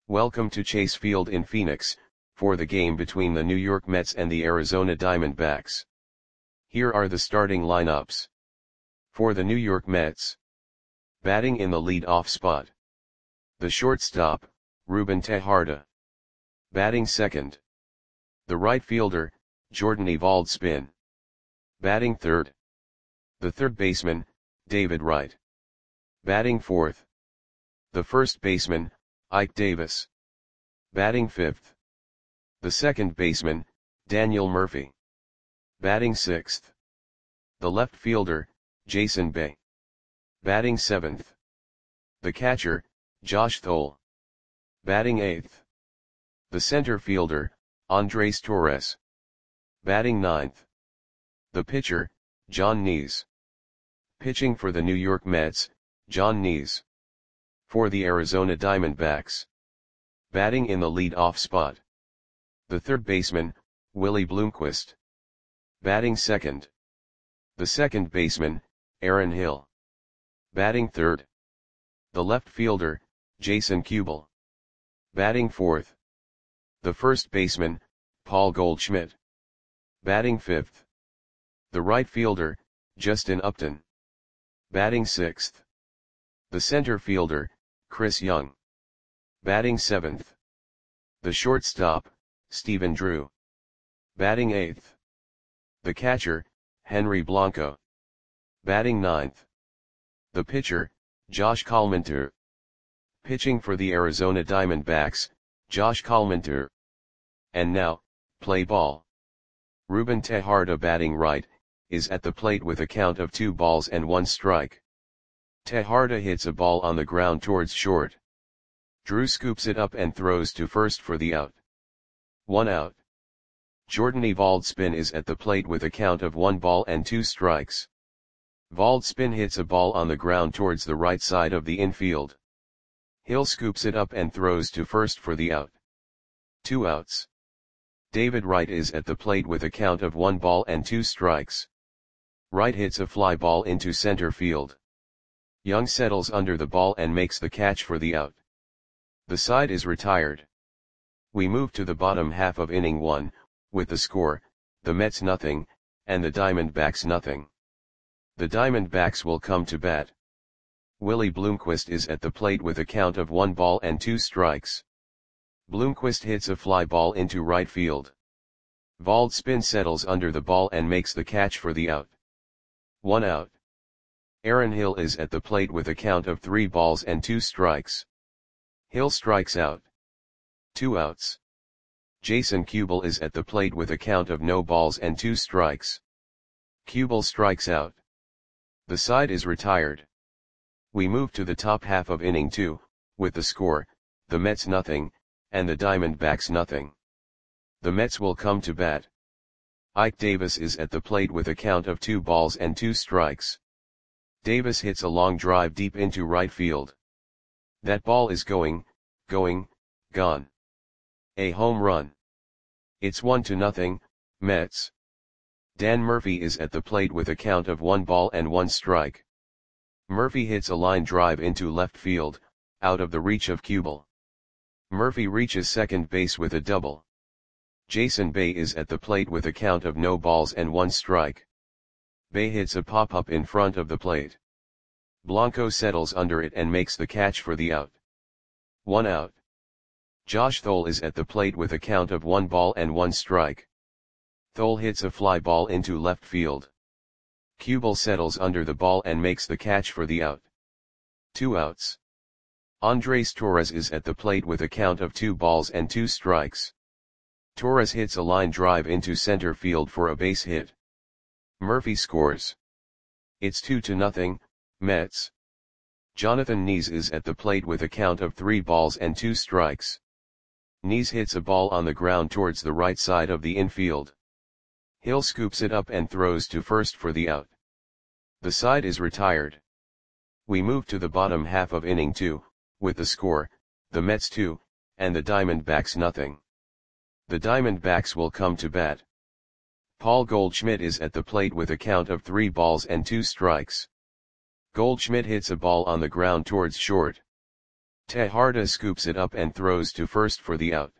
Welcome to Chase Field in Phoenix, for the game between the New York Mets and the Arizona Diamondbacks. Here are the starting lineups. For the New York Mets. Batting in the lead-off spot. The shortstop, Ruben Tejada. Batting second. The right fielder, Jordan Evalds-Spin. Batting third. The third baseman, David Wright. Batting fourth. The first baseman, Ike Davis. Batting fifth. The second baseman, Daniel Murphy. Batting sixth. The left fielder, Jason Bay. Batting seventh. The catcher, Josh Thole. Batting eighth. The center fielder, Andres Torres. Batting ninth. The pitcher, Jon Niese. Pitching for the New York Mets, Jon Niese. For the Arizona Diamondbacks. Batting in the lead-off spot. The third baseman, Willie Bloomquist. Batting second. The second baseman, Aaron Hill. Batting third. The left fielder, Jason Kubel. Batting fourth. The first baseman, Paul Goldschmidt. Batting fifth. The right fielder, Justin Upton. Batting sixth. The center fielder, Chris Young. Batting seventh. The shortstop, Stephen Drew. Batting eighth. The catcher, Henry Blanco. Batting ninth. The pitcher, Josh Collmenter. Pitching for the Arizona Diamondbacks, Josh Collmenter. And now, play ball. Ruben Tejada batting right, is at the plate with a count of 2 balls and 1 strike. Tejada hits a ball on the ground towards short. Drew scoops it up and throws to first for the out. 1 out. Jordan Evalds-Spin is at the plate with a count of 1 ball and 2 strikes. Evalds-Spin hits a ball on the ground towards the right side of the infield. Hill scoops it up and throws to first for the out. 2 outs. David Wright is at the plate with a count of 1 ball and 2 strikes. Wright hits a fly ball into center field. Young settles under the ball and makes the catch for the out. The side is retired. We move to the bottom half of inning 1, with the score, the Mets nothing, and the Diamondbacks nothing. The Diamondbacks will come to bat. Willie Bloomquist is at the plate with a count of 1 ball and 2 strikes. Bloomquist hits a fly ball into right field. Evalds-Spin settles under the ball and makes the catch for the out. 1 out. Aaron Hill is at the plate with a count of 3 balls and 2 strikes. Hill strikes out. 2 outs. Jason Kubel is at the plate with a count of no balls and 2 strikes. Kubel strikes out. The side is retired. We move to the top half of inning 2, with the score, the Mets nothing, and the Diamondbacks nothing. The Mets will come to bat. Ike Davis is at the plate with a count of 2 balls and 2 strikes. Davis hits a long drive deep into right field. That ball is gone. A home run. It's 1-0, Mets. Dan Murphy is at the plate with a count of 1 ball and 1 strike. Murphy hits a line drive into left field, out of the reach of Kubel. Murphy reaches second base with a double. Jason Bay is at the plate with a count of no balls and 1 strike. Bay hits a pop-up in front of the plate. Blanco settles under it and makes the catch for the out. 1 out. Josh Thole is at the plate with a count of 1 ball and 1 strike. Thole hits a fly ball into left field. Kubel settles under the ball and makes the catch for the out. 2 outs. Andres Torres is at the plate with a count of 2 balls and 2 strikes. Torres hits a line drive into center field for a base hit. Murphy scores. It's 2-0, Mets. Jonathan Niese is at the plate with a count of 3 balls and 2 strikes. Niese hits a ball on the ground towards the right side of the infield. Hill scoops it up and throws to first for the out. The side is retired. We move to the bottom half of inning 2, with the score, the Mets 2, and the Diamondbacks nothing. The Diamondbacks will come to bat. Paul Goldschmidt is at the plate with a count of 3 balls and 2 strikes. Goldschmidt hits a ball on the ground towards short. Tejada scoops it up and throws to first for the out.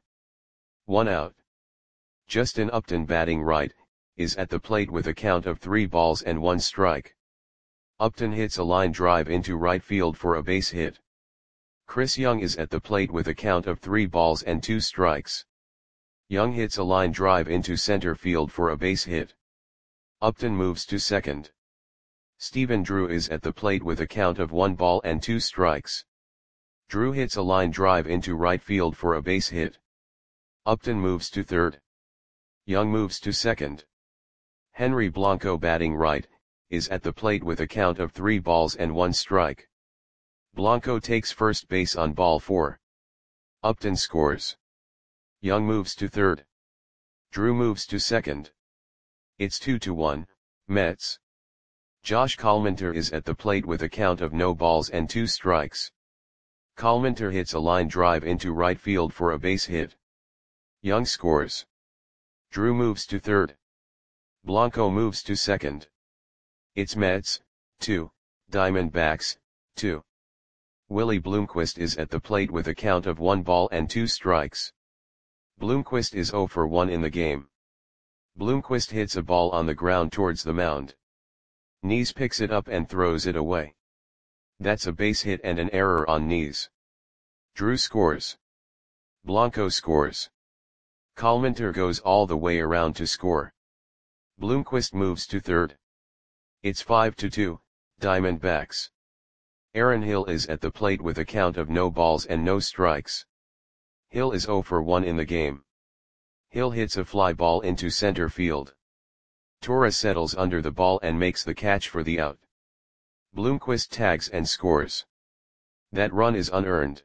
1 out. Justin Upton, batting right, is at the plate with a count of 3 balls and 1 strike. Upton hits a line drive into right field for a base hit. Chris Young is at the plate with a count of 3 balls and 2 strikes. Young hits a line drive into center field for a base hit. Upton moves to second. Stephen Drew is at the plate with a count of 1 ball and 2 strikes. Drew hits a line drive into right field for a base hit. Upton moves to third. Young moves to second. Henry Blanco, batting right, is at the plate with a count of 3 balls and 1 strike. Blanco takes first base on ball 4. Upton scores. Young moves to third. Drew moves to second. It's 2-1, Mets. Josh Collminter is at the plate with a count of no balls and 2 strikes. Collminter hits a line drive into right field for a base hit. Young scores. Drew moves to third. Blanco moves to second. It's Mets, 2, Diamondbacks, 2. Willie Bloomquist is at the plate with a count of 1 ball and 2 strikes. Bloomquist is 0 for 1 in the game. Bloomquist hits a ball on the ground towards the mound. Knees picks it up and throws it away. That's a base hit and an error on Knees. Drew scores. Blanco scores. Collminter goes all the way around to score. Bloomquist moves to third. It's 5-2, Diamondbacks. Aaron Hill is at the plate with a count of no balls and no strikes. Hill is 0 for 1 in the game. Hill hits a fly ball into center field. Torres settles under the ball and makes the catch for the out. Bloomquist tags and scores. That run is unearned.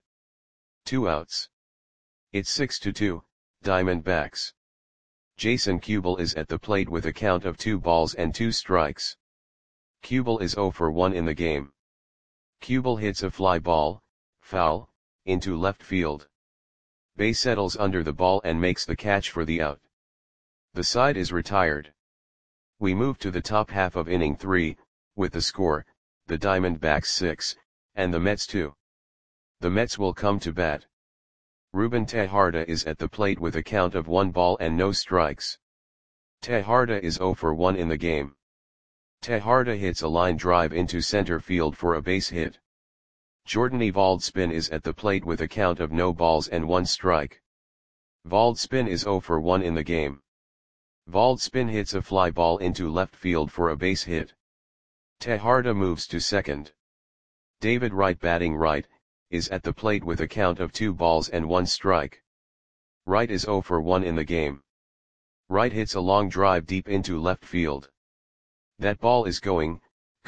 2 outs. It's 6-2, Diamondbacks. Jason Kubel is at the plate with a count of 2 balls and 2 strikes. Kubel is 0 for 1 in the game. Kubel hits a fly ball, foul, into left field. Bay settles under the ball and makes the catch for the out. The side is retired. We move to the top half of inning 3, with the score, the Diamondbacks 6, and the Mets 2. The Mets will come to bat. Ruben Tejada is at the plate with a count of 1 ball and no strikes. Tejada is 0 for 1 in the game. Tejada hits a line drive into center field for a base hit. Jordan Evalds-Spin is at the plate with a count of no balls and 1 strike. Valdspin is 0 for 1 in the game. Valdspin hits a fly ball into left field for a base hit. Tejada moves to second. David Wright, batting right, is at the plate with a count of 2 balls and 1 strike. Wright is 0 for 1 in the game. Wright hits a long drive deep into left field. That ball is gone.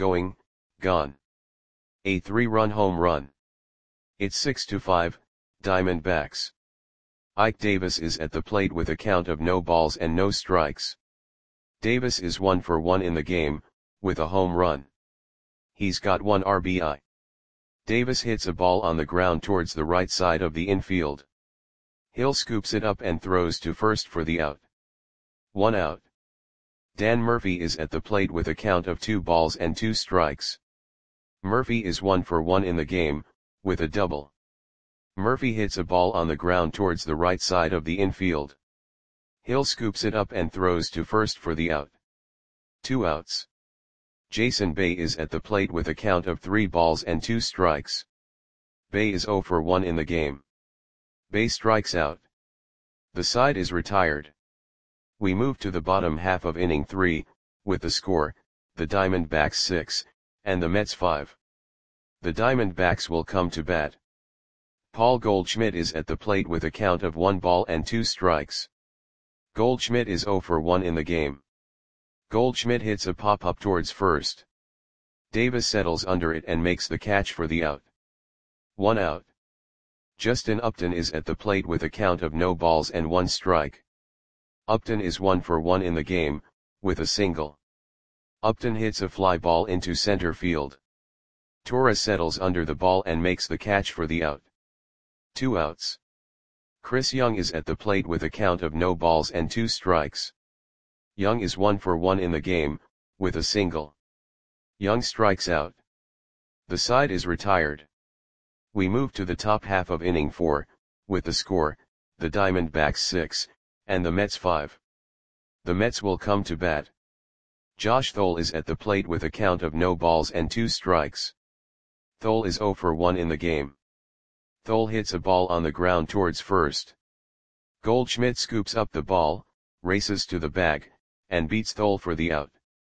A 3-run home run. It's 6-5, Diamondbacks. Ike Davis is at the plate with a count of no balls and no strikes. Davis is 1 for 1 in the game, with a home run. He's got 1 RBI. Davis hits a ball on the ground towards the right side of the infield. Hill scoops it up and throws to first for the out. 1 out. Dan Murphy is at the plate with a count of 2 balls and 2 strikes. Murphy is 1 for 1 in the game, with a double. Murphy hits a ball on the ground towards the right side of the infield. Hill scoops it up and throws to first for the out. 2 outs. Jason Bay is at the plate with a count of 3 balls and 2 strikes. Bay is 0 for 1 in the game. Bay strikes out. The side is retired. We move to the bottom half of inning 3, with the score, the Diamondbacks 6, and the Mets 5. The Diamondbacks will come to bat. Paul Goldschmidt is at the plate with a count of 1 ball and 2 strikes. Goldschmidt is 0 for 1 in the game. Goldschmidt hits a pop-up towards first. Davis settles under it and makes the catch for the out. 1 out. Justin Upton is at the plate with a count of no balls and 1 strike. Upton is 1 for 1 in the game, with a single. Upton hits a fly ball into center field. Torres settles under the ball and makes the catch for the out. 2 outs. Chris Young is at the plate with a count of no balls and 2 strikes. Young is 1 for 1 in the game, with a single. Young strikes out. The side is retired. We move to the top half of inning 4, with the score, the Diamondbacks 6, and the Mets 5. The Mets will come to bat. Josh Thole is at the plate with a count of no balls and 2 strikes. Thole is 0 for 1 in the game. Thole hits a ball on the ground towards first. Goldschmidt scoops up the ball, races to the bag, and beats Thole for the out.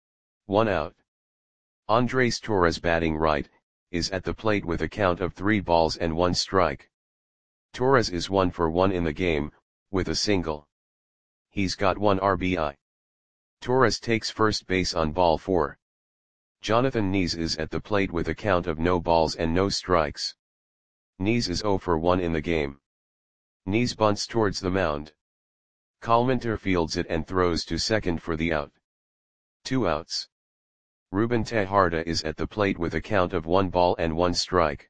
1 out. Andres Torres, batting right, is at the plate with a count of 3 balls and 1 strike. Torres is 1 for 1 in the game, with a single. He's got 1 RBI. Torres takes first base on ball 4. Jonathan Nies is at the plate with a count of no balls and no strikes. Nies is 0 for 1 in the game. Nies bunts towards the mound. Kalmantar fields it and throws to second for the out. 2 outs. Ruben Tejada is at the plate with a count of 1 ball and 1 strike.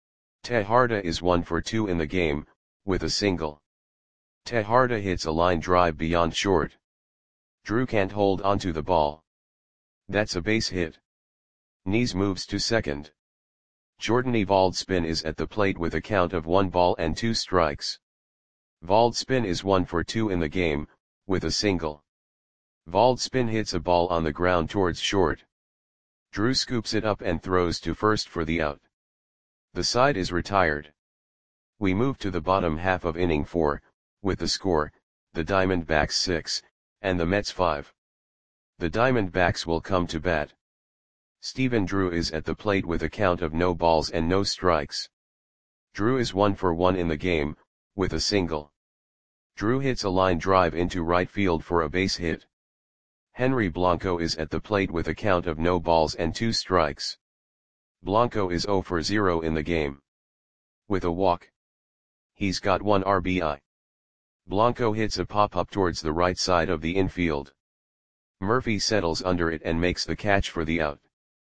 Tejada is 1 for 2 in the game, with a single. Tejada hits a line drive beyond short. Drew can't hold onto the ball. That's a base hit. Nies moves to second. Jordan Valdspin is at the plate with a count of 1 ball and 2 strikes. Valdspin is 1 for 2 in the game, with a single. Valdspin hits a ball on the ground towards short. Drew scoops it up and throws to first for the out. The side is retired. We move to the bottom half of inning 4, with the score, the Diamondbacks 6, and the Mets 5. The Diamondbacks will come to bat. Stephen Drew is at the plate with a count of no balls and no strikes. Drew is 1 for 1 in the game, with a single. Drew hits a line drive into right field for a base hit. Henry Blanco is at the plate with a count of no balls and 2 strikes. Blanco is 0 for 0 in the game. With a walk. He's got 1 RBI. Blanco hits a pop-up towards the right side of the infield. Murphy settles under it and makes the catch for the out.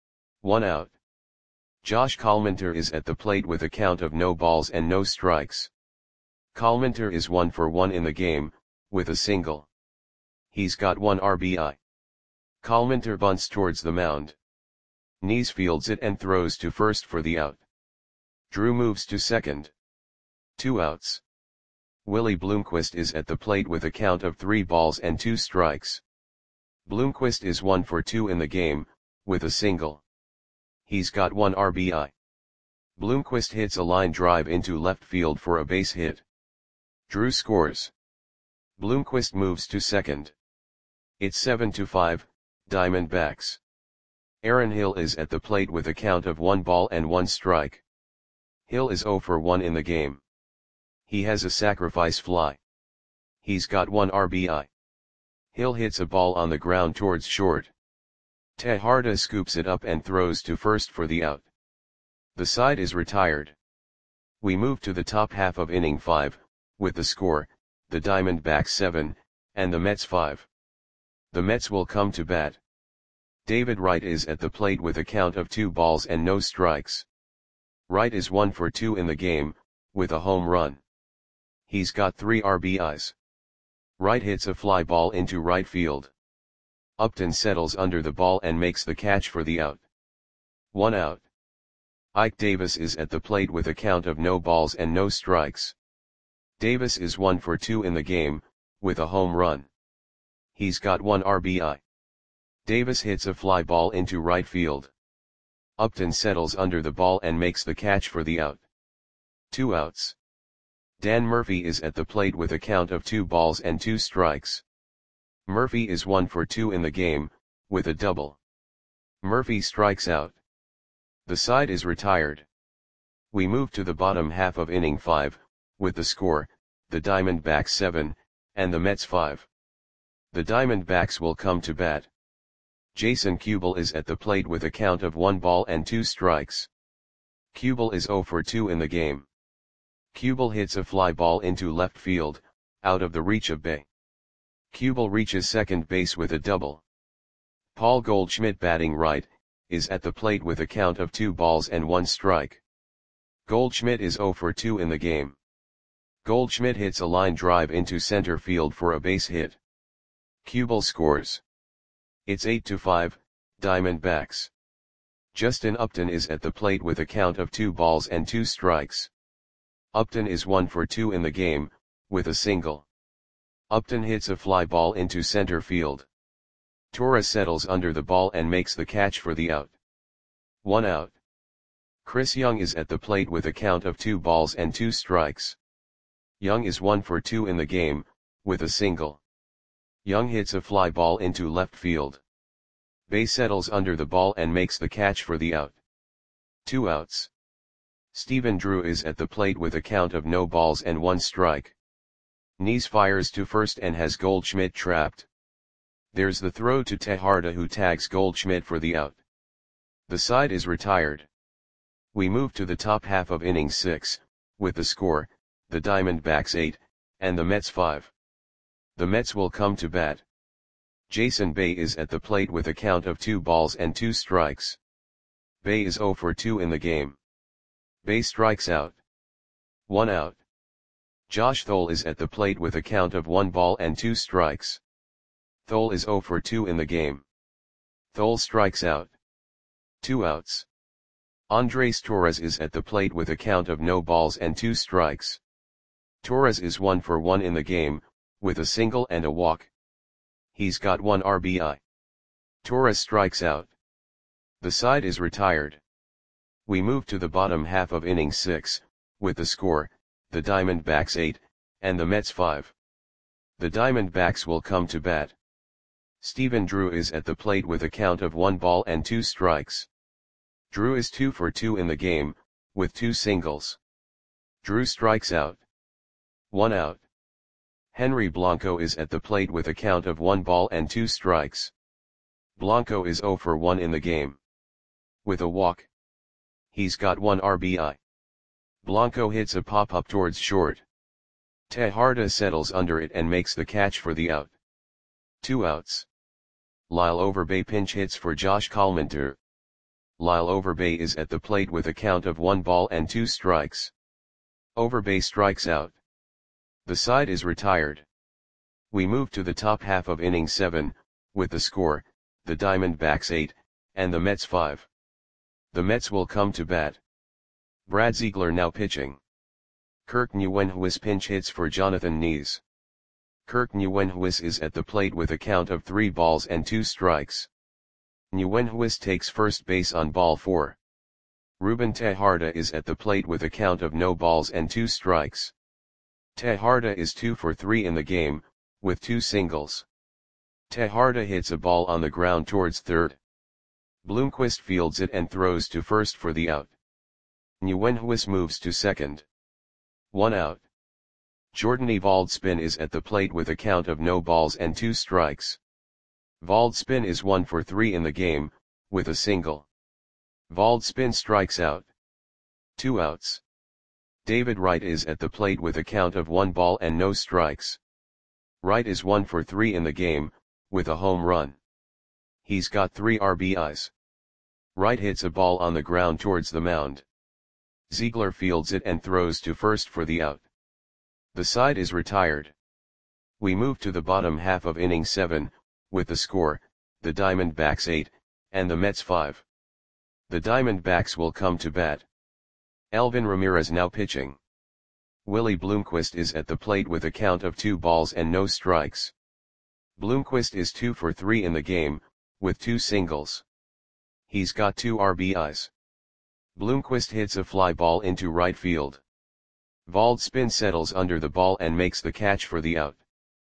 1 out. Josh Kalmantar is at the plate with a count of no balls and no strikes. Kalmantar is 1 for 1 in the game, with a single. He's got 1 RBI. Kalmantar bunts towards the mound. Nies fields it and throws to first for the out. Drew moves to second. 2 outs. Willie Bloomquist is at the plate with a count of 3 balls and 2 strikes. Bloomquist is 1 for 2 in the game, with a single. He's got 1 RBI. Bloomquist hits a line drive into left field for a base hit. Drew scores. Bloomquist moves to second. It's 7-5, Diamondbacks. Aaron Hill is at the plate with a count of 1 ball and 1 strike. Hill is 0 for 1 in the game. He has a sacrifice fly. He's got 1 RBI. Hill hits a ball on the ground towards short. Tejada scoops it up and throws to first for the out. The side is retired. We move to the top half of inning 5, with the score, the Diamondbacks 7, and the Mets 5. The Mets will come to bat. David Wright is at the plate with a count of 2 balls and no strikes. Wright is 1 for 2 in the game, with a home run. He's got 3 RBIs. Wright hits a fly ball into right field. Upton settles under the ball and makes the catch for the out. 1 out. Ike Davis is at the plate with a count of no balls and no strikes. Davis is 1 for 2 in the game, with a home run. He's got 1 RBI. Davis hits a fly ball into right field. Upton settles under the ball and makes the catch for the out. 2 outs. Dan Murphy is at the plate with a count of 2 balls and 2 strikes. Murphy is 1 for 2 in the game, with a double. Murphy strikes out. The side is retired. We move to the bottom half of inning 5, with the score, the Diamondbacks 7, and the Mets 5. The Diamondbacks will come to bat. Jason Kubel is at the plate with a count of 1 ball and 2 strikes. Kubel is 0 for 2 in the game. Kubel hits a fly ball into left field, out of the reach of Bay. Kubel reaches second base with a double. Paul Goldschmidt, batting right, is at the plate with a count of 2 balls and 1 strike. Goldschmidt is 0 for 2 in the game. Goldschmidt hits a line drive into center field for a base hit. Kubel scores. It's 8-5, Diamondbacks. Justin Upton is at the plate with a count of 2 balls and 2 strikes. Upton is 1 for 2 in the game, with a single. Upton hits a fly ball into center field. Torres settles under the ball and makes the catch for the out. 1 out. Chris Young is at the plate with a count of 2 balls and 2 strikes. Young is 1 for 2 in the game, with a single. Young hits a fly ball into left field. Bae settles under the ball and makes the catch for the out. 2 outs. Stephen Drew is at the plate with a count of no balls and 1 strike. Knees fires to first and has Goldschmidt trapped. There's the throw to Tejada, who tags Goldschmidt for the out. The side is retired. We move to the top half of inning 6, with the score, the Diamondbacks 8, and the Mets 5. The Mets will come to bat. Jason Bae is at the plate with a count of 2 balls and 2 strikes. Bae is 0 for 2 in the game. Bae strikes out. 1 out. Josh Thole is at the plate with a count of 1 ball and 2 strikes. Thole is 0 for 2 in the game. Thole strikes out. 2 outs. Andres Torres is at the plate with a count of no balls and 2 strikes. Torres is 1 for 1 in the game, with a single and a walk. He's got 1 RBI. Torres strikes out. The side is retired. We move to the bottom half of inning 6, with the score, the Diamondbacks 8, and the Mets 5. The Diamondbacks will come to bat. Stephen Drew is at the plate with a count of 1 ball and 2 strikes. Drew is 2 for 2 in the game, with 2 singles. Drew strikes out. 1 out. Henry Blanco is at the plate with a count of 1 ball and 2 strikes. Blanco is 0 for 1 in the game. With a walk. He's got 1 RBI. Blanco hits a pop-up towards short. Tejada settles under it and makes the catch for the out. 2 outs. Lyle Overbay pinch hits for Josh Collmenter. Lyle Overbay is at the plate with a count of 1 ball and 2 strikes. Overbay strikes out. The side is retired. We move to the top half of inning 7, with the score, the Diamondbacks 8, and the Mets 5. The Mets will come to bat. Brad Ziegler now pitching. Kirk Nieuwenhuis pinch hits for Jonathan Knees. Kirk Nieuwenhuis is at the plate with a count of 3 balls and 2 strikes. Nieuwenhuis takes first base on ball 4. Ruben Tejada is at the plate with a count of no balls and 2 strikes. Tejada is 2 for 3 in the game, with 2 singles. Tejada hits a ball on the ground towards third. Bloomquist fields it and throws to first for the out. Nieuwenhuis moves to second. 1 out. Jordan Valdspin is at the plate with a count of no balls and 2 strikes. Valdspin is 1 for 3 in the game, with a single. Valdspin strikes out. 2 outs. David Wright is at the plate with a count of 1 ball and no strikes. Wright is 1 for 3 in the game, with a home run. He's got 3 RBIs. Wright hits a ball on the ground towards the mound. Ziegler fields it and throws to first for the out. The side is retired. We move to the bottom half of inning 7, with the score, the Diamondbacks 8, and the Mets 5. The Diamondbacks will come to bat. Elvin Ramirez now pitching. Willie Bloomquist is at the plate with a count of 2 balls and no strikes. Bloomquist is 2 for 3 in the game, with 2 singles. He's got 2 RBIs. Bloomquist hits a fly ball into right field. Valdspin settles under the ball and makes the catch for the out.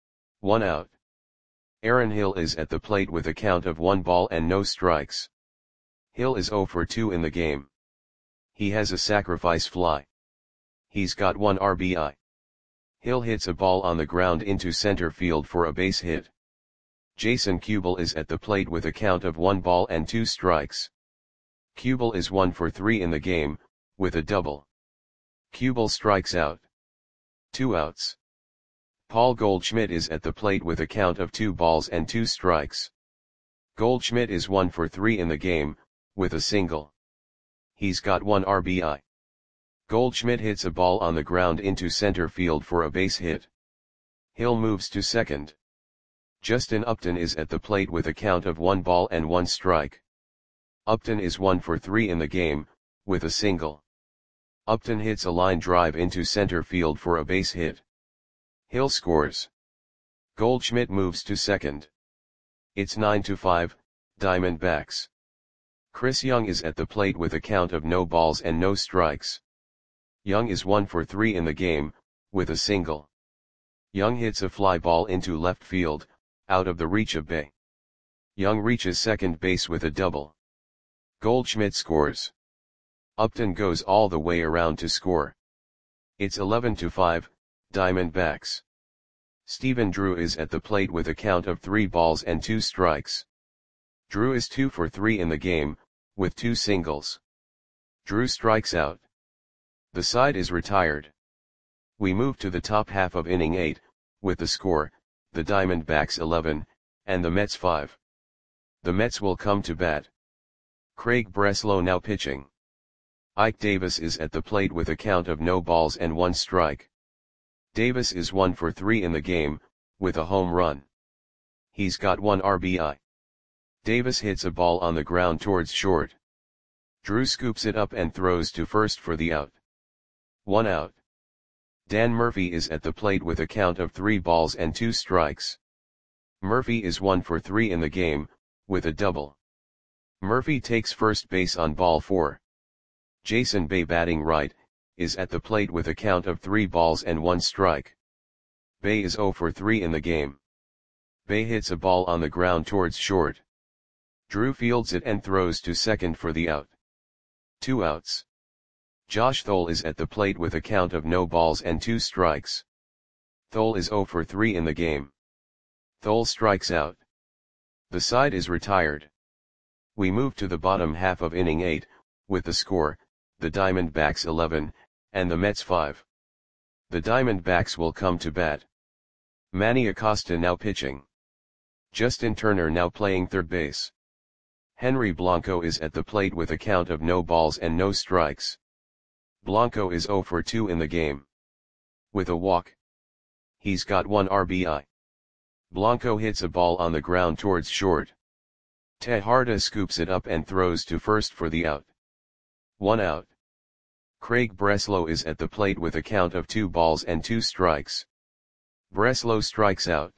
1 out. Aaron Hill is at the plate with a count of 1 ball and no strikes. Hill is 0 for 2 in the game. He has a sacrifice fly. He's got 1 RBI. Hill hits a ball on the ground into center field for a base hit. Jason Kubel is at the plate with a count of 1 ball and 2 strikes. Kubel is 1 for 3 in the game, with a double. Kubel strikes out. 2 outs. Paul Goldschmidt is at the plate with a count of 2 balls and 2 strikes. Goldschmidt is 1 for 3 in the game, with a single. He's got 1 RBI. Goldschmidt hits a ball on the ground into center field for a base hit. Hill moves to second. Justin Upton is at the plate with a count of 1 ball and 1 strike. Upton is 1 for 3 in the game, with a single. Upton hits a line drive into center field for a base hit. Hill scores. Goldschmidt moves to second. It's 9-5, Diamondbacks. Chris Young is at the plate with a count of no balls and no strikes. Young is 1 for 3 in the game, with a single. Young hits a fly ball into left field, out of the reach of Bay. Young reaches second base with a double. Goldschmidt scores. Upton goes all the way around to score. It's 11-5, Diamondbacks. Stephen Drew is at the plate with a count of 3 balls and 2 strikes. Drew is 2 for 3 in the game, with 2 singles. Drew strikes out. The side is retired. We move to the top half of inning 8, with the score, the Diamondbacks 11, and the Mets 5. The Mets will come to bat. Craig Breslow now pitching. Ike Davis is at the plate with a count of no balls and 1 strike. Davis is 1 for 3 in the game, with a home run. He's got 1 RBI. Davis hits a ball on the ground towards short. Drew scoops it up and throws to first for the out. 1 out. Dan Murphy is at the plate with a count of 3 balls and 2 strikes. Murphy is 1 for 3 in the game, with a double. Murphy takes first base on ball 4. Jason Bay, batting right, is at the plate with a count of 3 balls and 1 strike. Bay is 0 for 3 in the game. Bay hits a ball on the ground towards short. Drew fields it and throws to second for the out. 2 outs. Josh Thole is at the plate with a count of no balls and 2 strikes. Thole is 0 for 3 in the game. Thole strikes out. The side is retired. We move to the bottom half of inning 8, with the score, the Diamondbacks 11, and the Mets 5. The Diamondbacks will come to bat. Manny Acosta now pitching. Justin Turner now playing third base. Henry Blanco is at the plate with a count of no balls and no strikes. Blanco is 0 for 2 in the game. With a walk. He's got 1 RBI. Blanco hits a ball on the ground towards short. Tejada scoops it up and throws to first for the out. 1 out. Craig Breslow is at the plate with a count of 2 balls and 2 strikes. Breslow strikes out.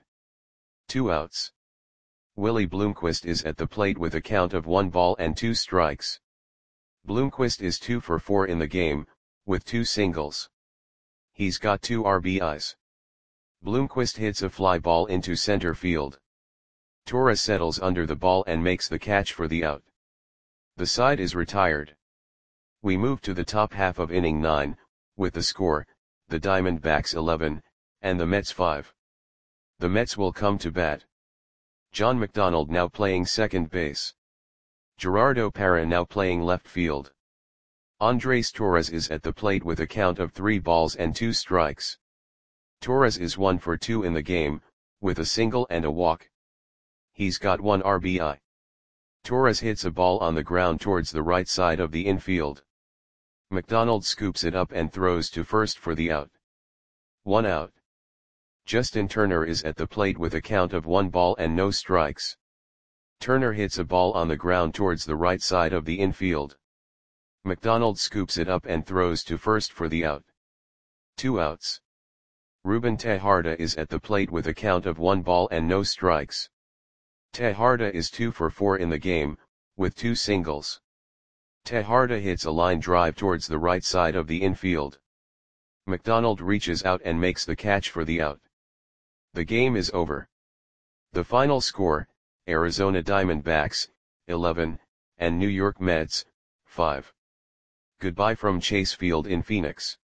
2 outs. Willie Bloomquist is at the plate with a count of 1 ball and 2 strikes. Bloomquist is 2 for 4 in the game, with 2 singles. He's got 2 RBIs. Bloomquist hits a fly ball into center field. Torres settles under the ball and makes the catch for the out. The side is retired. We move to the top half of inning 9, with the score, the Diamondbacks 11, and the Mets 5. The Mets will come to bat. John McDonald now playing second base. Gerardo Parra now playing left field. Andres Torres is at the plate with a count of 3 balls and 2 strikes. Torres is 1 for 2 in the game, with a single and a walk. He's got 1 RBI. Torres hits a ball on the ground towards the right side of the infield. McDonald scoops it up and throws to first for the out. 1 out. Justin Turner is at the plate with a count of 1 ball and no strikes. Turner hits a ball on the ground towards the right side of the infield. McDonald scoops it up and throws to first for the out. 2 outs. Ruben Tejada is at the plate with a count of 1 ball and no strikes. Tejada is 2 for 4 in the game, with 2 singles. Tejada hits a line drive towards the right side of the infield. McDonald reaches out and makes the catch for the out. The game is over. The final score, Arizona Diamondbacks, 11, and New York Mets, 5. Goodbye from Chase Field in Phoenix.